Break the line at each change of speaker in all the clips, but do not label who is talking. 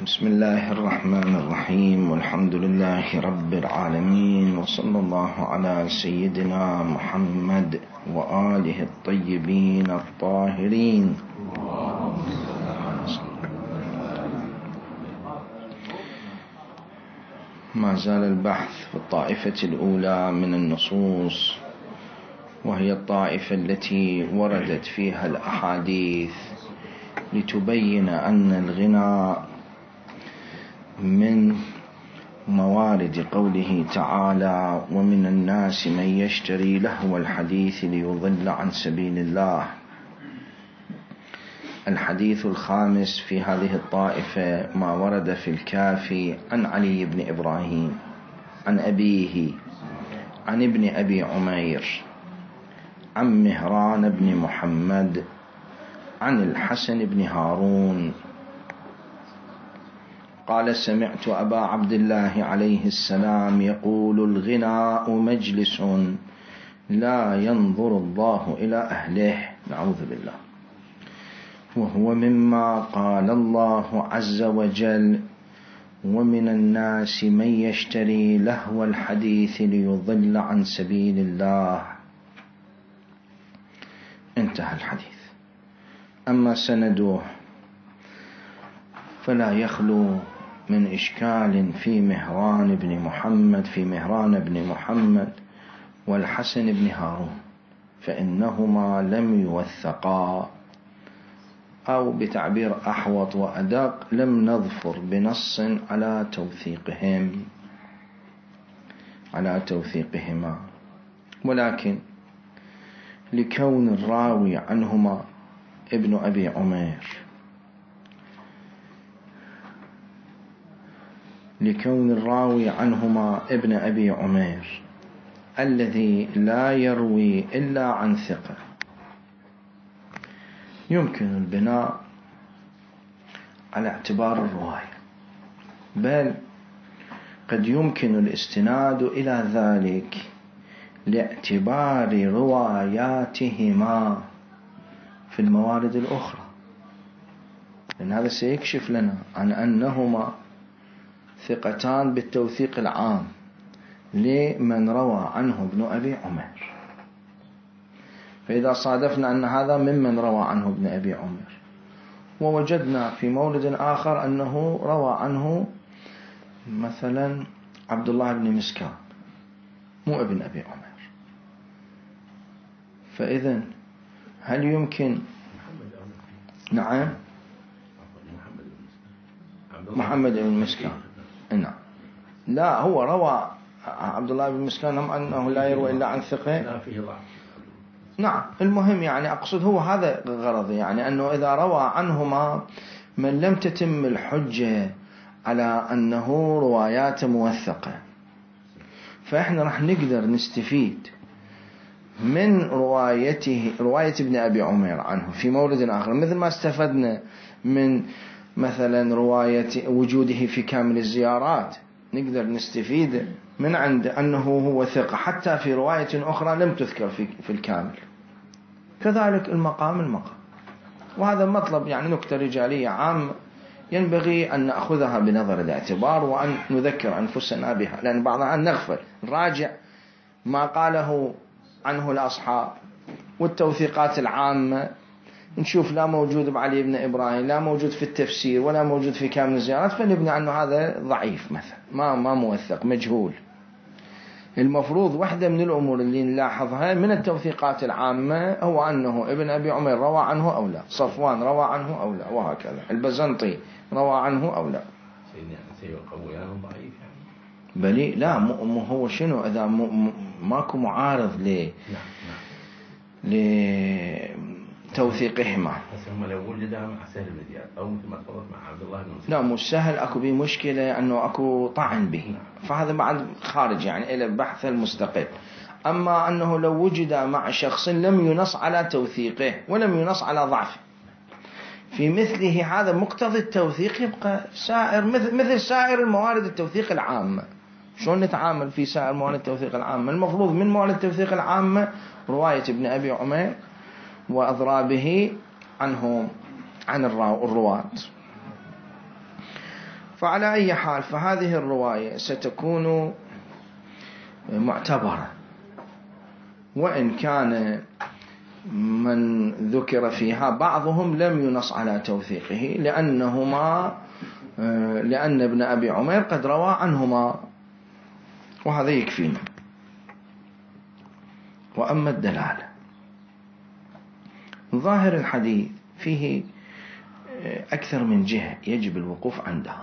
بسم الله الرحمن الرحيم، والحمد لله رب العالمين، وصلى الله على سيدنا محمد وآله الطيبين الطاهرين. ما زال البحث في الطائفة الأولى من النصوص، وهي الطائفة التي وردت فيها الأحاديث لتبين أن الغنى من موارد قوله تعالى: ومن الناس من يشتري لهو الحديث ليضل عن سبيل الله. الحديث الخامس في هذه الطائفة ما ورد في الكافي عن علي بن إبراهيم عن أبيه عن ابن أبي عمير عن مهران بن محمد عن الحسن بن هارون قال: سمعت أبا عبد الله عليه السلام يقول: الغناء مجلس لا ينظر الله إلى أهله، نعوذ بالله، وهو مما قال الله عز وجل: ومن الناس من يشتري لهو الحديث ليضل عن سبيل الله. انتهى الحديث. أما سنده فلا يخلو من إشكال في مهران بن محمد والحسن بن هارون، فإنهما لم يوثقا، أو بتعبير أحوط وأدق لم نظفر بنص على توثيقهما، ولكن لكون الراوي عنهما ابن أبي عمير، ابن أبي عمير الذي لا يروي إلا عن ثقة، يمكن البناء على اعتبار الرواية، بل قد يمكن الاستناد إلى ذلك لاعتبار رواياتهما في الموارد الأخرى، لأن هذا سيكشف لنا عن أنهما ثقتان بالتوثيق العام لمن روى عنه ابن أبي عمير. فإذا صادفنا أن هذا ممن روى عنه ابن أبي عمير، ووجدنا في مورد آخر أنه روى عنه مثلا عبد الله بن مسكان مو ابن أبي عمير، فإذن هل يمكن؟ نعم، محمد بن مسكان، نعم، لا، هو روى عبد الله بن مسكان أنه لا يروى إلا عن ثقة، نعم. المهم يعني أقصد هو هذا غرضي، يعني أنه إذا روى عنهما من لم تتم الحجة على أنه روايات موثقة، فإحنا رح نقدر نستفيد من رواية ابن أبي عمير عنه في مورد آخر، مثل ما استفدنا من مثلا رواية وجوده في كامل الزيارات، نقدر نستفيد من عند أنه هو ثقة حتى في رواية أخرى لم تذكر في الكامل. كذلك المقام، وهذا مطلب يعني نكتة رجالية عام ينبغي أن نأخذها بنظر الاعتبار، وأن نذكر أنفسنا بها، لأن بعضها أن نغفل، نراجع ما قاله عنه الأصحاب والتوثيقات العامة، نشوف لا موجود بعلي بن إبراهيم، لا موجود في التفسير، ولا موجود في كامل الزيارات، فنبني عنه هذا ضعيف مثلا، ما موثق، مجهول. المفروض واحدة من الأمور اللي نلاحظها من التوثيقات العامة هو أنه ابن أبي عمير روى عنه أو لا، صفوان روى عنه أو لا، وهكذا البزنطي روى عنه أو لا. بلي لا، مو هو شنو إذا ماكو معارض لتوثيقهما.
هم لو وجدها مع سهل بن زياد أو مثل ما تفضلت مع عبد الله بن مسعود،
لا، مش سهل، أكو به مشكلة أنه أكو طعن به، فهذا بعد خارج يعني إلى البحث المستقل. أما أنه لو وجد مع شخص لم ينص على توثيقه ولم ينص على ضعفه، في مثله هذا مقتضي التوثيق يبقى سائر مثل سائر الموارد التوثيق العامة. شلون نتعامل في سائر موارد التوثيق العامة؟ المفروض من موارد التوثيق العامة رواية ابن أبي عمير وأضرابه عنهم عن الرواة. فعلى أي حال فهذه الرواية ستكون معتبرة، وإن كان من ذكر فيها بعضهم لم ينص على توثيقه لأن ابن أبي عمير قد روى عنهما، وهذا يكفينا. وأما الدلالة، ظاهر الحديث فيه أكثر من جهة يجب الوقوف عندها.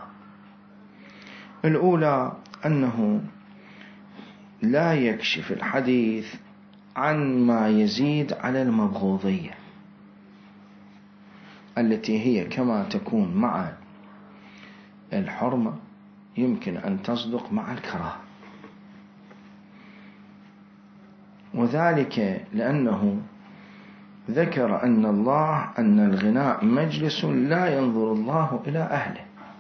الأولى أنه لا يكشف الحديث عن ما يزيد على المبغوضية التي هي كما تكون مع الحرمة يمكن أن تصدق مع الكراهة، وذلك لأنه ذكر أن الغناء مجلس لا ينظر الله إلى أهله،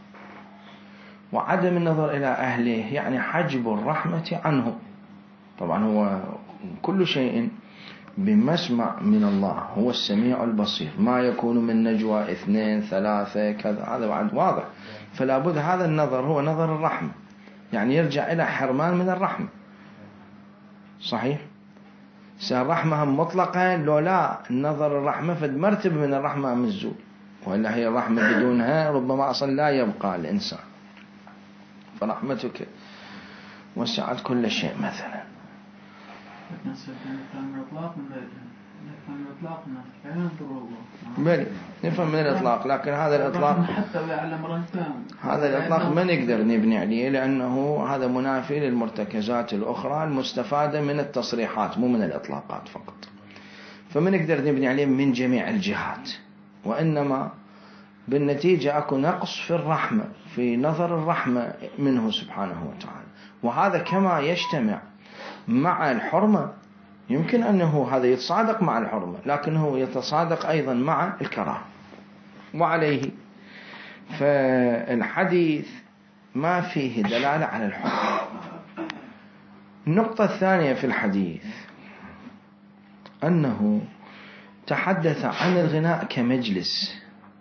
وعدم النظر إلى أهله يعني حجب الرحمة عنه. طبعا هو كل شيء بمسمع من الله، هو السميع البصير، ما يكون من نجوى 2 3 كذا، هذا بعد واضح. فلا بد هذا النظر هو نظر الرحمة، يعني يرجع إلى حرمان من الرحمة. صحيح؟ الرحمة مطلقة، لو لا النظر الرحمة فد مرتب من الرحمة مزول، وإلا هي الرحمة بدونها ربما أصلا لا يبقى الإنسان. فرحمتك وسعت كل شيء مثلا. بلي نفهم من الإطلاق، لكن هذا الإطلاق ما نقدر نبني عليه، لأنه هذا منافي للمرتكزات الأخرى المستفادة من التصريحات مو من الإطلاقات فقط. فما نقدر نبني عليه من جميع الجهات، وإنما بالنتيجة أكو نقص في الرحمة، في نظر الرحمة منه سبحانه وتعالى. وهذا كما يجتمع مع الحرمة، يمكن أنه هذا يتصادق مع الحرمة، لكنه يتصادق أيضا مع الكراهة. وعليه فالحديث ما فيه دلالة على الحرمة. النقطة الثانية في الحديث أنه تحدث عن الغناء كمجلس،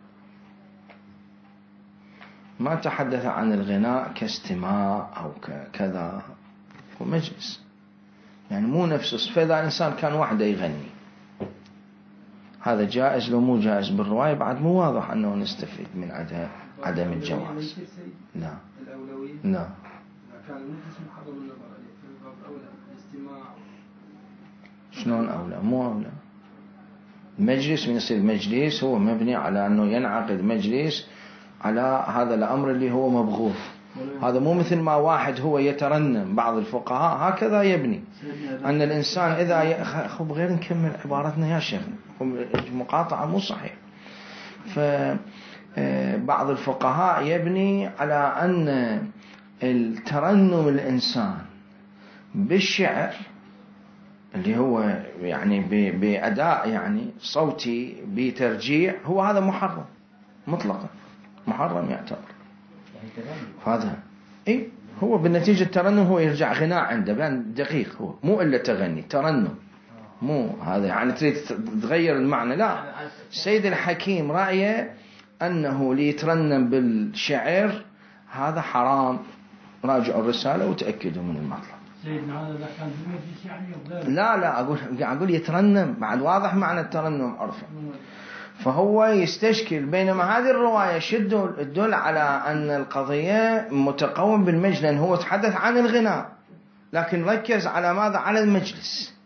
ما تحدث عن الغناء كاستماع أو كذا، هو مجلس يعني مو نفسه. فإذا الإنسان كان وحده يغني هذا جائز، لو مو جائز بالرواية بعد مو واضح أنه نستفيد من عدم الجواز. لا لا شلون أولى؟ مو أولى. المجلس من يصير مجلس هو مبني على أنه ينعقد مجلس على هذا الأمر اللي هو مبغوث. هذا مو مثل ما واحد هو يترنم. بعض الفقهاء هكذا يبني أن الإنسان إذا خب غير نكمل عبارتنا يا شيخ، مقاطعة مو صحيح. فبعض الفقهاء يبني على أن الترنم الإنسان بالشعر اللي هو يعني بأداء يعني صوتي بترجيع، هو هذا محرم مطلقا، محرم يعتبر هذا. إيه هو بالنتيجة الترنم هو يرجع غناء عنده، بان دقيق، هو مو إلا تغني ترنم، مو هذا يعني تريد تغير المعنى. لا، السيد الحكيم رأيه أنه ليترنم بالشعر هذا حرام. راجعوا الرسالة وتأكدوا من المطلب.
سيدنا هذا كان في المجلس يعني؟
لا أقول يترنم، بعد واضح معنى الترنم عرفه. فهو يستشكل، بينما هذه الرواية تدل على أن القضية متقوم بالمجلس، لأن هو تحدث عن الغناء لكن ركز على ماذا؟ على المجلس.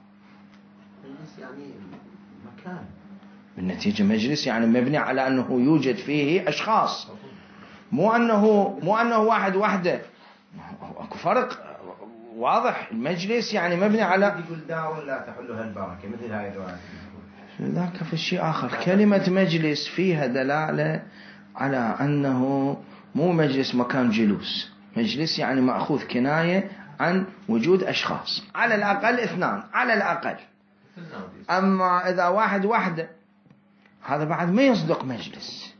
يعني مكان،
بالنتيجة مجلس يعني مبني على أنه يوجد فيه أشخاص، مو أنه واحد وحده. أكو فرق واضح. المجلس يعني مبني على
يقول دار لا تحلها البركة، مثل هاي الرواية.
ذاك في شيء آخر. كلمة مجلس فيها دلالة على أنه مو مجلس مكان جلوس. مجلس يعني مأخوذ كناية عن وجود أشخاص، على الأقل 2 على الأقل. أما إذا واحد وحده هذا بعد ما يصدق مجلس،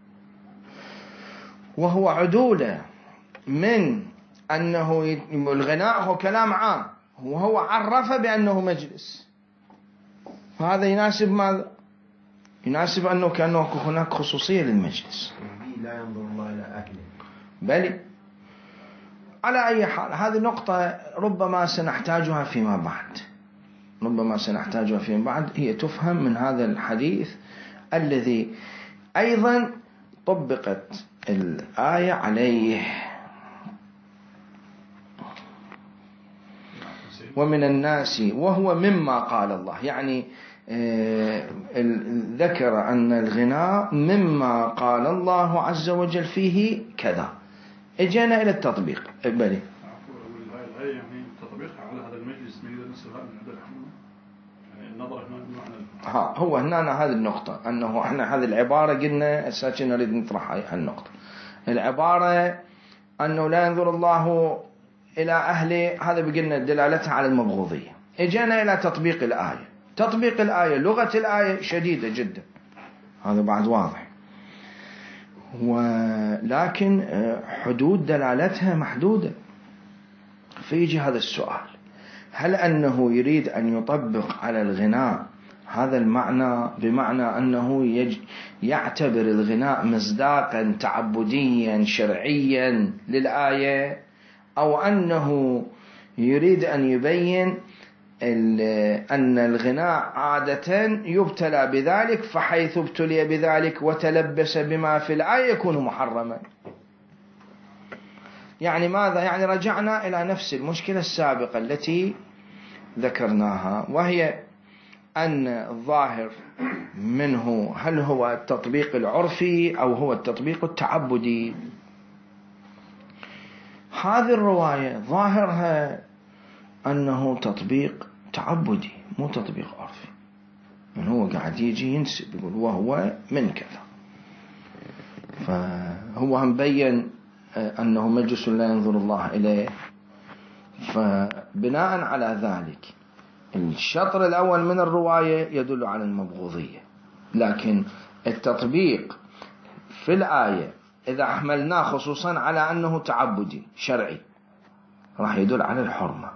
وهو عدولة من أنه الغناء هو كلام عام، وهو عرف بأنه مجلس. فهذا يناسب ماذا؟ يناسب أنه كأنه هناك خصوصية للمجلس.
لا ينظر الله إلى أهله.
بل على أي حال هذه نقطة ربما سنحتاجها فيما بعد، هي تفهم من هذا الحديث الذي أيضا طبقت الآية عليه. ومن الناس وهو مما قال الله، يعني ذكر أن الغناء مما قال الله عز وجل فيه كذا. اجينا إلى التطبيق. بلي
الآية يعني تطبيقها على هذا المجلس من النظر هنا
هو هنا هذه النقطة، أنه احنا هذه العبارة قلنا أساسا نريد نطرح هذه النقطة. العبارة أنه لا ينظر الله إلى أهله، هذا بقلنا دلالتها على المبغوضية. اجينا إلى تطبيق الآية. تطبيق الآية، لغة الآية شديدة جدا، هذا بعد واضح، ولكن حدود دلالتها محدودة. فيجي هذا السؤال: هل أنه يريد أن يطبق على الغناء هذا المعنى بمعنى أنه يعتبر الغناء مصداقا تعبديا شرعيا للآية، أو أنه يريد أن يبين أن الغناء عادة يبتلى بذلك، فحيث ابتلي بذلك وتلبس بما في الآية يكون محرما؟ يعني ماذا؟ يعني رجعنا إلى نفس المشكلة السابقة التي ذكرناها، وهي أن الظاهر منه هل هو التطبيق العرفي أو هو التطبيق التعبدي. هذه الرواية ظاهرها أنه تطبيق تعبدي مو تطبيق عرفي، من هو قاعد يجي ينسب يقول وهو من كذا، فهو هم بين أنه مجلس لا ينظر الله إليه. فبناء على ذلك الشطر الأول من الرواية يدل على المبغوضية، لكن التطبيق في الآية إذا حملناه خصوصا على أنه تعبدي شرعي راح يدل على الحرمة،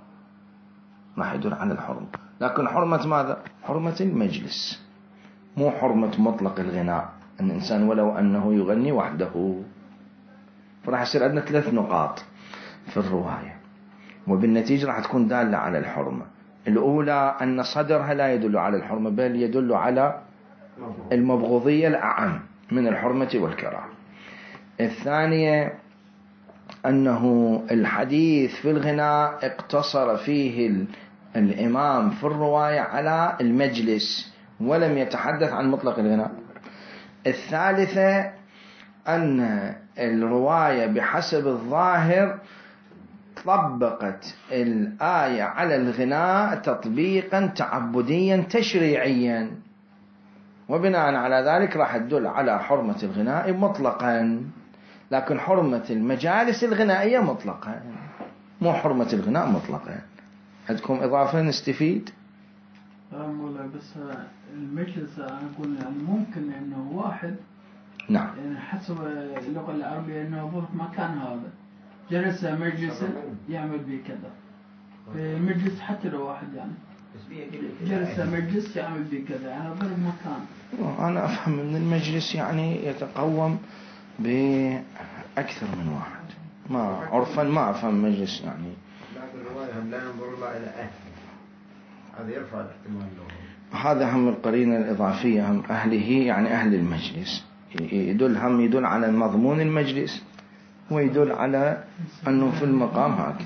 لكن حرمة ماذا؟ حرمة المجلس، مو حرمة مطلق الغناء، أن الإنسان ولو أنه يغني وحده. فراح يصير عندنا 3 نقاط في الرواية، وبالنتيجة راح تكون دالة على الحرمة. الأولى أن صدرها لا يدل على الحرمة، بل يدل على المبغوضية الأعم من الحرمة والكراهة. الثانية أنه الحديث في الغناء اقتصر فيه الإمام في الرواية على المجلس ولم يتحدث عن مطلق الغناء. الثالثة أن الرواية بحسب الظاهر طبقت الآية على الغناء تطبيقا تعبديا تشريعيا، وبناء على ذلك راح تدل على حرمة الغناء مطلقا، لكن حرمة المجالس الغنائية مطلقا، مو حرمة الغناء مطلقا. عندكم إضافة نستفيد؟
بس المجلس أنا أقول يعني ممكن إنه واحد
نعم
يعني حسب اللغة العربية إنه يضرب مكان هذا جلس مجلس يعمل به كذا، في مجلس حتى لو واحد يعني جلس مجلس يعمل به كذا، يعني ضرب مكان.
أنا أفهم من المجلس يعني يتقوم بأكثر من واحد، ما عرفا ما أفهم مجلس يعني.
لكن الرواية هم لا ينظر الله إلى أهل، هذا يرفع الاحتمال له.
هذا هم القرينة الإضافية، هم أهله يعني أهل المجلس، يدل على مضمون المجلس ويدل على أنه في المقام هكذا.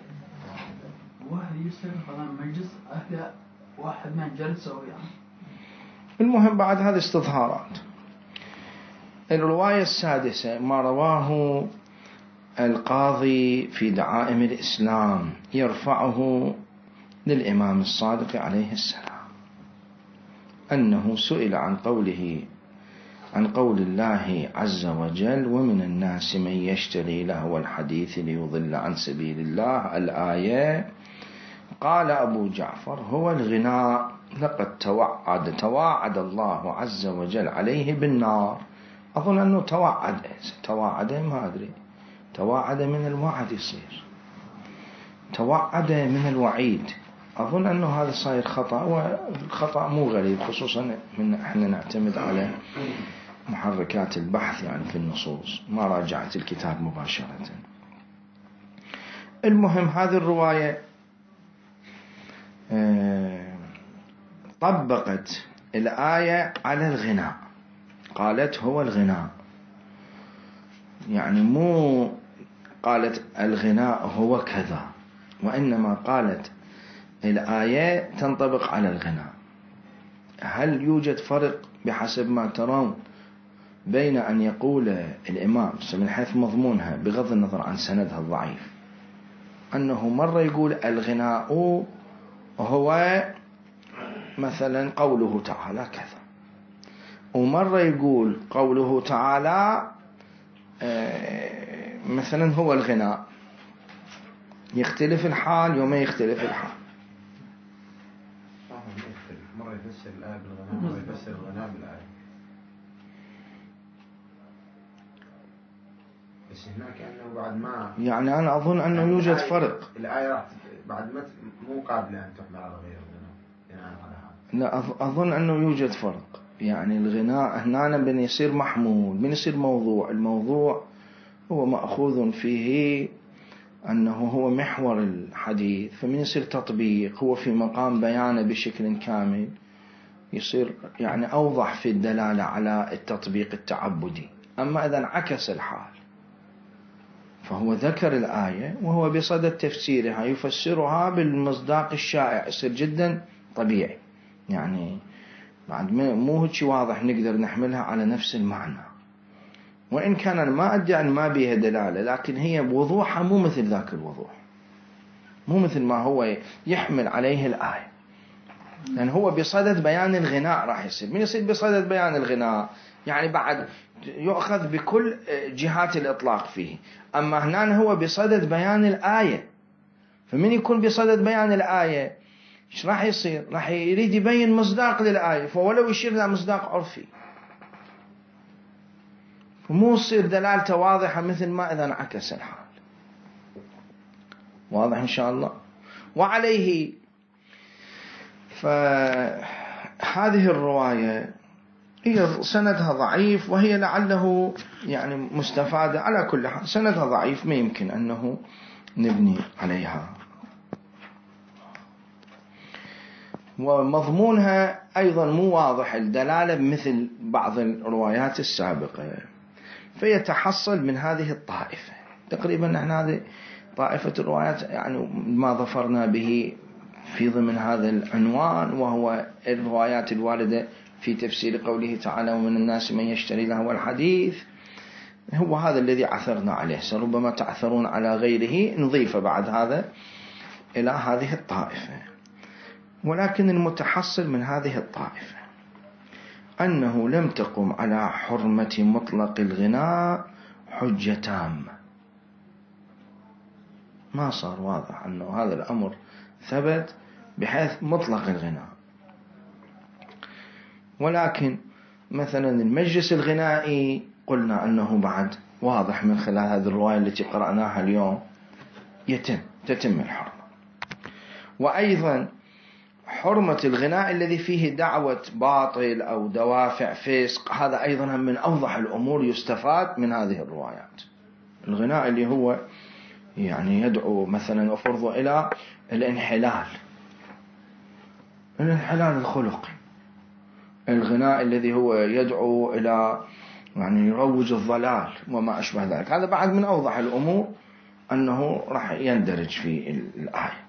واحد يصير مجلس أهل واحد من جلسه يعني.
المهم بعد هذه استظهارات. الرواية السادسة ما رواه القاضي في دعائم الإسلام يرفعه للإمام الصادق عليه السلام، أنه سئل عن قول الله عز وجل: ومن الناس من يشتري لهو الحديث ليضل عن سبيل الله، الآية. قال أبو جعفر: هو الغناء، لقد توعد الله عز وجل عليه بالنار. أظن أنه توعد ما أدري، توعد من الوعد يصير، توعد من الوعيد. أظن أنه هذا صاير خطأ، والخطأ مو غريب خصوصا من احنا نعتمد على محركات البحث يعني في النصوص، ما راجعت الكتاب مباشرة. المهم هذه الرواية طبقت الآية على الغناء، قالت هو الغناء، يعني مو قالت الغناء هو كذا، وإنما قالت الآية تنطبق على الغناء. هل يوجد فرق بحسب ما ترون بين أن يقول الإمام من حيث مضمونها بغض النظر عن سندها الضعيف أنه مرة يقول الغناء هو مثلا قوله تعالى كذا، ومرة يقول قوله تعالى مثلا هو الغناء، يختلف الحال وما يختلف الحال.
مرة يفسر الآية بالغناء، مرة يفسر الغناء بالآية. بس هناك أنه بعد ما
يعني أنا أظن أنه يوجد فرق.
الآية راح بعد ما مو قابلة أن تحمل على غير الغناء بناء على هذا.
لا، أظن أنه يوجد فرق. يعني الغناء هنا بن يصير محمول، بن يصير موضوع. الموضوع هو مأخوذ فيه أنه هو محور الحديث، فمن يصير تطبيق هو في مقام بيانه بشكل كامل، يصير يعني أوضح في الدلالة على التطبيق التعبدي. أما إذا انعكس الحال فهو ذكر الآية وهو بصدد تفسيرها يفسرها بالمصداق الشائع، يصير جدا طبيعي، يعني بعد مو هيك واضح نقدر نحملها على نفس المعنى. وإن كان أنا ما أدعي أن ما بيها دلالة، لكن هي بوضوحها مو مثل ذاك الوضوح، مو مثل ما هو يحمل عليه الآية، لأن هو بصدد بيان الغناء راح يصير. من يصير بصدد بيان الغناء يعني بعد يؤخذ بكل جهات الإطلاق فيه. أما هنا هو بصدد بيان الآية، فمن يكون بصدد بيان الآية إيش راح يصير؟ راح يريد يبين مصداق للآية، فولو يشير إلى مصداق عرفي، فمو يصير دلالته واضحة مثل ما إذا انعكس الحال. واضح إن شاء الله. وعليه فهذه الرواية هي سندها ضعيف، وهي لعله يعني مستفادة. على كل حال سندها ضعيف، ما يمكن أنه نبني عليها. ومضمونها أيضا مو واضح الدلالة مثل بعض الروايات السابقة، فيتحصل من هذه الطائفة. تقريبا نحن هذه طائفة الروايات يعني ما ظفرنا به في ضمن هذا العنوان، وهو الروايات الواردة في تفسير قوله تعالى ومن الناس من يشتري لهو الحديث. هو هذا الذي عثرنا عليه، ربما تعثرون على غيره، نضيف بعد هذا إلى هذه الطائفة. ولكن المتحصل من هذه الطائفة أنه لم تقم على حرمة مطلق الغناء حجة تامة. ما صار واضح أنه هذا الأمر ثبت بحيث مطلق الغناء. ولكن مثلا المجلس الغنائي قلنا أنه بعد واضح من خلال هذه الرواية التي قرأناها اليوم تتم الحرمة. وأيضا حرمة الغناء الذي فيه دعوة باطل أو دوافع فسق، هذا أيضا من أوضح الأمور يستفاد من هذه الروايات. الغناء اللي هو يعني يدعو مثلا وفرضه إلى الانحلال الخلقي، الغناء الذي هو يدعو إلى يعني يروج الضلال وما أشبه ذلك، هذا بعد من أوضح الأمور أنه راح يندرج في الآية.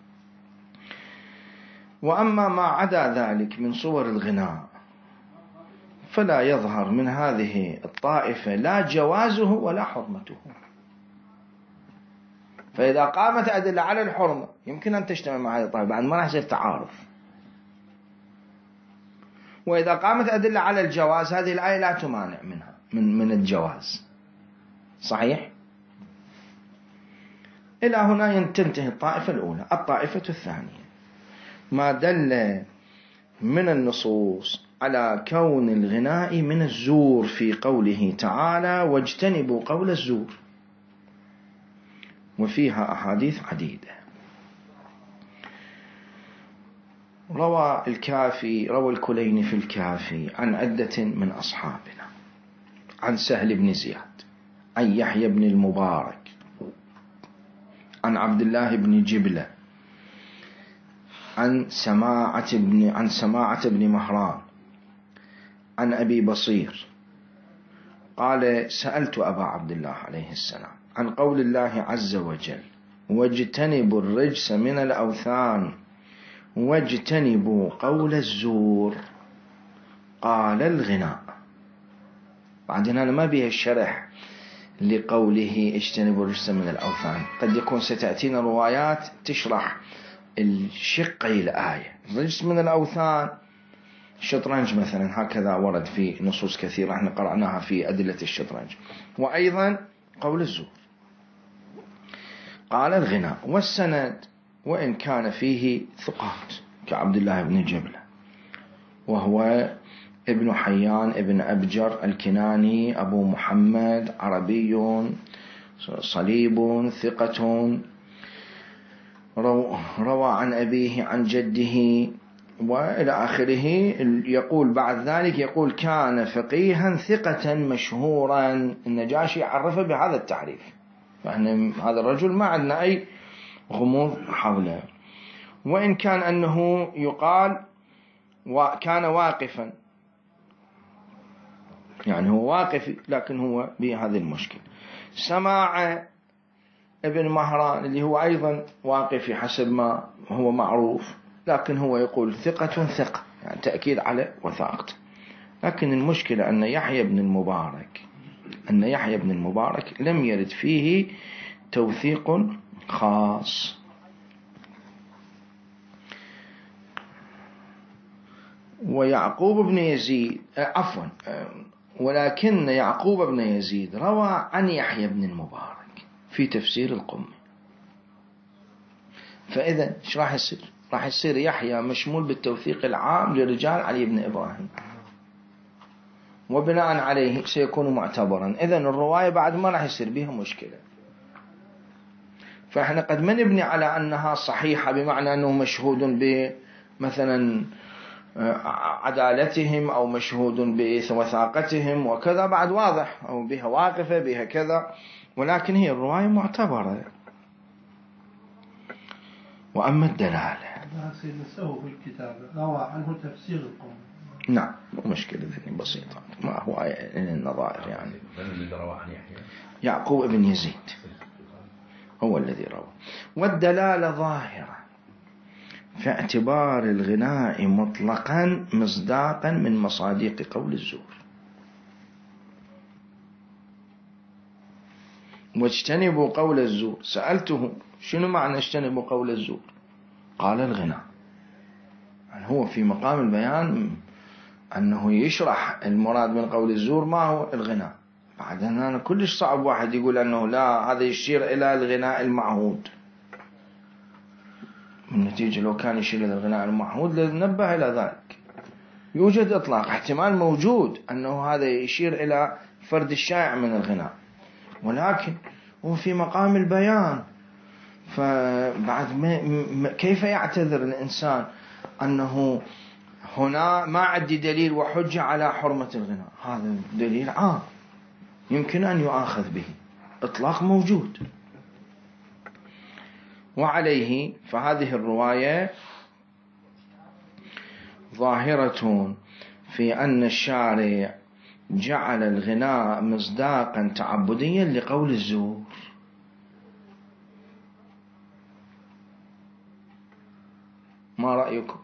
وأما ما عدا ذلك من صور الغناء فلا يظهر من هذه الطائفة لا جوازه ولا حرمته. فإذا قامت أدلة على الحرمة يمكن أن تجتمع مع هذه الطائفة، بعد ما راح يصير تعارض. وإذا قامت أدلة على الجواز هذه الآية لا تمانع منها من الجواز. صحيح؟ إلى هنا تنتهي الطائفة الأولى. الطائفة الثانية ما دل من النصوص على كون الغناء من الزور في قوله تعالى واجتنبوا قول الزور، وفيها أحاديث عديدة. روى الكليني في الكافي عن عدة من أصحابنا عن سهل بن زياد عن يحيى بن المبارك عن عبد الله بن جبلة عن سماعة بن مهران عن أبي بصير قال سألت أبا عبد الله عليه السلام عن قول الله عز وجل واجتنبوا الرجس من الأوثان واجتنبوا قول الزور قال الغناء. بعدين أنا ما بيه الشرح لقوله اجتنبوا الرجس من الأوثان، قد يكون ستأتينا روايات تشرح الشقي الآية. الرجس من الأوثان الشطرنج مثلا، هكذا ورد في نصوص كثيرة احنا قرأناها في أدلة الشطرنج. وأيضا قول الزور قال الغناء. والسند وإن كان فيه ثقات كعبد الله بن جبلة وهو ابن حيان ابن أبجر الكناني أبو محمد عربي صليب ثقة روى عن أبيه عن جده وإلى آخره. يقول بعد ذلك يقول كان فقيها ثقة مشهورا. النجاشي عرفه بهذا التعريف، فإن هذا الرجل ما عندنا أي غموض حوله. وإن كان أنه يقال وكان واقفا، يعني هو واقف لكن هو بهذه المشكلة. سماع ابن مهران اللي هو أيضا واقف حسب ما هو معروف، لكن هو يقول ثقة ثقة، يعني تأكيد على وثاقته. لكن المشكلة أن يحيى بن المبارك لم يرد فيه توثيق خاص. ويعقوب بن يزيد ولكن يعقوب بن يزيد روى عن يحيى بن المبارك في تفسير القمي. فإذا ايش راح يصير؟ راح يصير يحيى مشمول بالتوثيق العام لرجال علي بن إبراهيم، وبناء عليه سيكون معتبرا. إذن الرواية بعد ما راح يصير بها مشكلة. فإحنا قد ما نبني على أنها صحيحة بمعنى أنه مشهود بمثلا عدالتهم أو مشهود بوثاقتهم وكذا، بعد واضح، أو بها واقفة بها كذا، ولكن هي الرواية معتبرة. وأما الدلالة
سووا في الكتاب روى عنه تفسير القوم.
نعم، مشكلة بسيطة، ما هو النظائر يعني. يعقوب بن يزيد هو الذي روى. والدلالة ظاهرة في اعتبار الغناء مطلقا مصداقا من مصادق قول الزور. واجتنبوا قول الزور. سألته شنو معنى اجتنبوا قول الزور؟ قال الغناء. يعني هو في مقام البيان أنه يشرح المراد من قول الزور ما هو الغناء. بعدين أنا كلش صعب واحد يقول أنه لا، هذا يشير إلى الغناء المعهود. من نتيجة لو كان يشير إلى الغناء المعهود لننبه إلى ذلك. يوجد إطلاق، احتمال موجود أنه هذا يشير إلى فرد الشائع من الغناء، ولكن هو في مقام البيان. فبعد كيف يعتذر الإنسان أنه هنا ما عندي دليل وحجة على حرمة الغناء؟ هذا دليل عام يمكن أن يؤاخذ به، إطلاق موجود. وعليه فهذه الرواية ظاهرة في أن الشارع جعل الغناء مصداقا تعبديا لقول الزور. ما رأيكم؟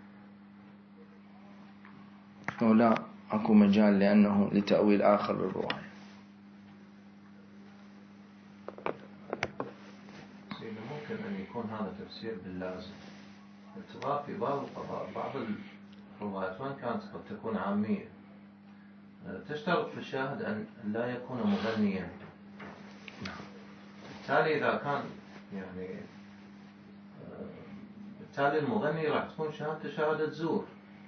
أو لا أكو مجال لأنه لتأويل آخر للرواية؟
ممكن أن يكون هذا تفسير باللازم. ارتباط في بعض القضاء، بعض الروايات وإن كانت قد تكون عامية تشترط في الشاهد أن لا يكون مغنيا. بالتالي إذا كان يعني بالتالي المغني راح تكون شهادته شهادة زور.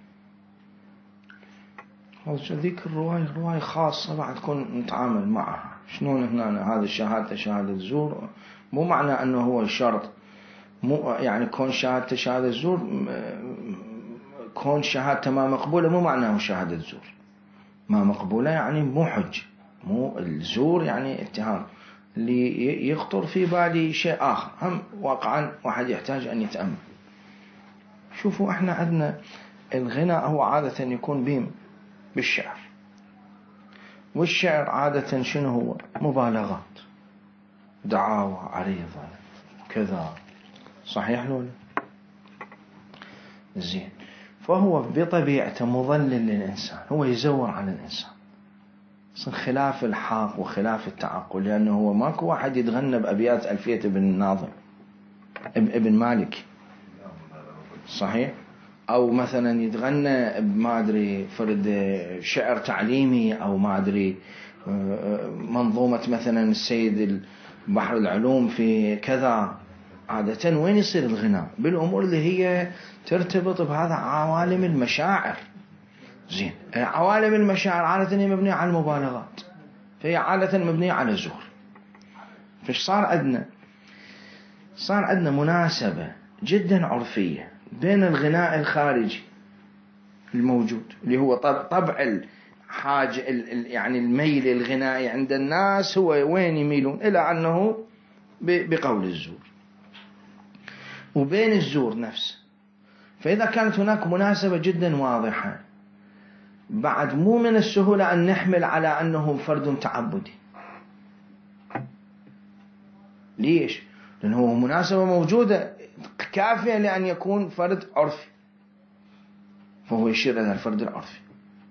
ذيك رواية خاصة راح تكون نتعامل معها. شنو هنا هذا الشهادة شهادة زور؟ مو معنى أنه هو شرط، مو يعني كون شهادته شهادة زور، كون شهادته ما مقبولة مو معناه شهادة زور. ما مقبولة يعني مو حج، مو الزور يعني اتهام. اللي يخطر في بالي شيء آخر هم واقعا واحد يحتاج أن يتأمل. شوفوا احنا عندنا الغناء هو عادة يكون بيم بالشعر، والشعر عادة شنو هو؟ مبالغات، دعاوى عريضة كذا، صحيح لولا؟ زين. فهو بطبيعته مضلل للإنسان، هو يزور على الإنسان، خلاف الحاق وخلاف التعقل، لأنه هو ماكو واحد يتغنى بأبيات ألفية ابن ناظم ابن مالك، صحيح؟ أو مثلا يتغنى ما أدري فرد شعر تعليمي، أو ما أدري منظومة مثلا السيد بحر العلوم في كذا. عادة وين يصير الغناء؟ بالأمور اللي هي ترتبط بهذا عوالم المشاعر. زين، عوالم المشاعر عادة هي مبنية على المبالغات، فهي عادة مبنية على الزهر. فش صار عندنا؟ صار عندنا مناسبة جدا عرفية بين الغناء الخارجي الموجود اللي هو طبع الحاج يعني الميل الغنائي عند الناس، هو وين يميلون إلى أنه بقول الزور، وبين الزور نفسه. فإذا كانت هناك مناسبة جدا واضحة، بعد مو من السهولة أن نحمل على أنه فرد تعبدي. ليش؟ لأنه مناسبة موجودة كافية لأن يكون فرد عرفي، فهو يشير إلى الفرد العرفي.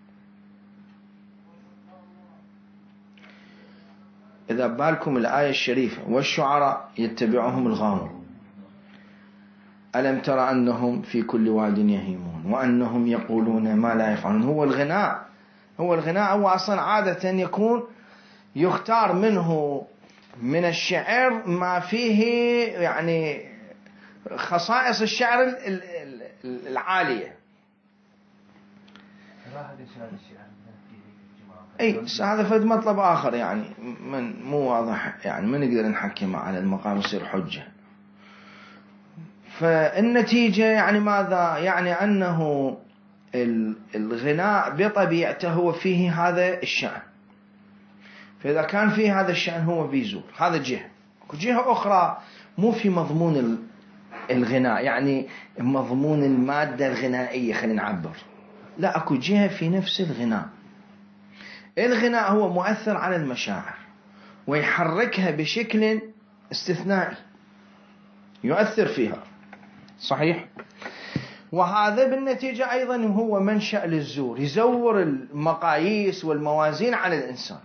إذا بالكم الآية الشريفة والشعراء يتبعهم الغاوون، ألم ترى أنهم في كل واد يهيمون وأنهم يقولون ما لا يفعلون. هو الغناء هو أصلا عادة يكون يختار منه من الشعر ما فيه يعني خصائص الشعر العالية. أي هذا فد مطلب آخر يعني من مو واضح، يعني ما نقدر نحكم على المقام يصير حجة. فالنتيجة يعني ماذا؟ يعني أنه الغناء بطبيعته هو فيه هذا الشأن. فإذا كان فيه هذا الشأن هو بيزور هذا جهة أخرى مو في مضمون الغناء، يعني مضمون المادة الغنائية خلينا نعبر، لا، أكو جهة في نفس الغناء. الغناء هو مؤثر على المشاعر ويحركها بشكل استثنائي، يؤثر فيها، صحيح؟ وهذا بالنتيجة أيضا هو منشأ للزور، يزور المقاييس والموازين على الإنسان.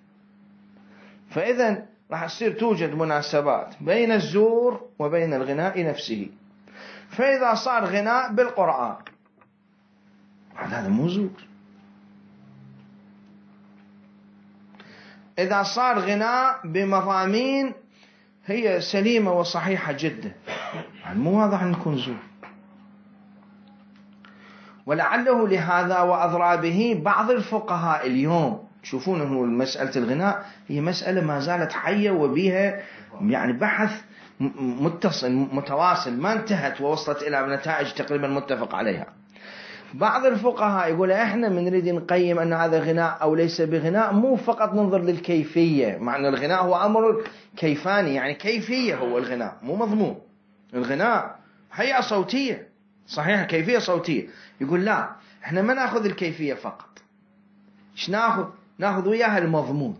فإذا راح تصير توجد مناسبات بين الزور وبين الغناء نفسه. فإذا صار غناء بالقرآن هذا مو زور. إذا صار غناء بمضامين هي سليمة وصحيحة جدا، مو واضح أن يكون زور. ولعله لهذا وأضرابه بعض الفقهاء اليوم تشوفون أنه مسألة الغناء هي مسألة ما زالت حية وبها يعني بحث متصل متواصل ما انتهت ووصلت إلى نتائج تقريبا متفق عليها. بعض الفقهاء يقول احنا من نريد نقيم أن هذا غناء أو ليس بغناء مو فقط ننظر للكيفية، مع أن الغناء هو أمر كيفاني، يعني كيفية هو الغناء مو مضمون. الغناء هيئة صوتية صحيح، كيفية صوتية. يقول لا، احنا ما ناخذ الكيفية فقط، ايش ناخذ وياها المضمون.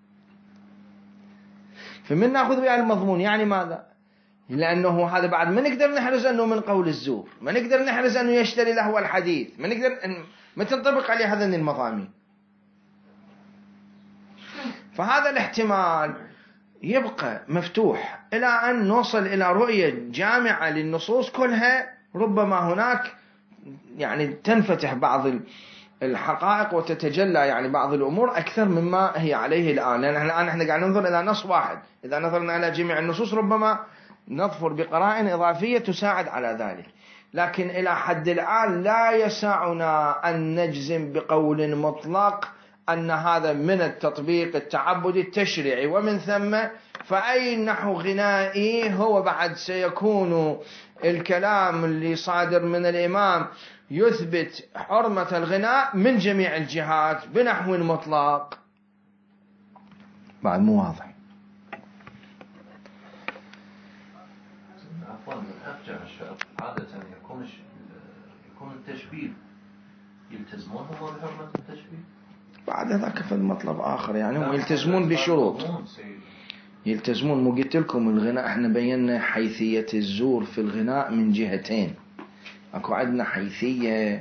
فمن ناخذ وياها المضمون يعني ماذا؟ لأنه هذا بعد ما نقدر نحرز أنه من قول الزور، ما نقدر نحرز أنه يشتري لهو الحديث، ما نقدر ما تنطبق عليه هذين المضامين. فهذا الاحتمال يبقى مفتوح إلى أن نوصل إلى رؤية جامعة للنصوص كلها. ربما هناك يعني تنفتح بعض الحقائق وتتجلى يعني بعض الأمور أكثر مما هي عليه الآن، لأن الآن احنا قاعد ننظر إلى نص واحد. إذا نظرنا إلى جميع النصوص ربما نظفر بقرائن إضافية تساعد على ذلك، لكن إلى حد الآن لا يسعنا أن نجزم بقول مطلق أن هذا من التطبيق التعبدي التشريعي، ومن ثم فأي نحو غنائي هو بعد سيكون الكلام اللي صادر من الإمام يثبت حرمة الغناء من جميع الجهات بنحو مطلق. بعد مو واضح.
عفوا أرجع الشرط عادة يكون التشبيه يلتزمون هم بحرمة التشبيه.
بعد ذاك في المطلب آخر يعني هم يلتزمون بشروط. يلتزمون. مو قلت لكم الغناء احنا بينا حيثية الزور في الغناء من جهتين. اكو عندنا حيثية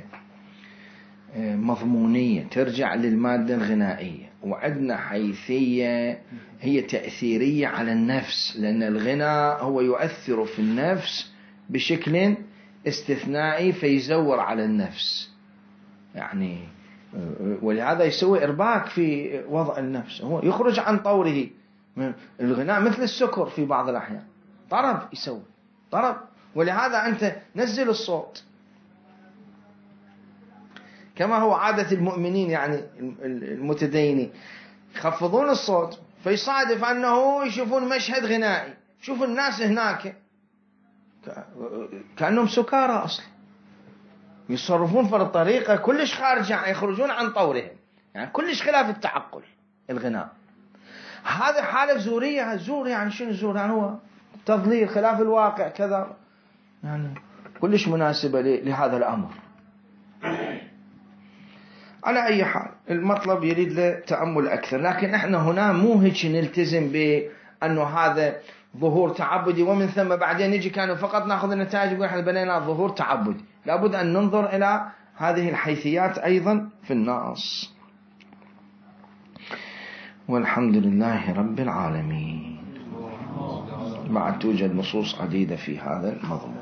مضمونية ترجع للمادة الغنائية، وعندنا حيثية هي تأثيرية على النفس، لأن الغناء هو يؤثر في النفس بشكل استثنائي فيزور على النفس يعني، ولهذا يسوي إرباك في وضع النفس، هو يخرج عن طوره. الغناء مثل السكر في بعض الأحيان، طرب يسوي طرب، ولهذا أنت نزل الصوت كما هو عادة المؤمنين يعني المتدينين، يخفضون الصوت فيصادف أنه يشوفون مشهد غنائي، شوفوا الناس هناك كأنهم سكارى أصلا، يتصرفون في الطريقة كلش خارجة، يخرجون عن طورهم يعني كلش خلاف التعقل. الغناء هذه حالة زورية. زور يعني شنو زور؟ يعني هو تضليل خلاف الواقع كذا، يعني كلش مناسبة لهذا الأمر. على أي حال المطلب يريد له تأمل أكثر، لكن احنا هنا مو هيك نلتزم بأنه هذا ظهور تعبدي ومن ثم بعدين نجي كانوا فقط نأخذ النتائج ونقول احنا بنينا ظهور تعبدي. لابد أن ننظر إلى هذه الحيثيات أيضا في النص. والحمد لله رب العالمين. بعد توجد نصوص عديدة في هذا المضمون.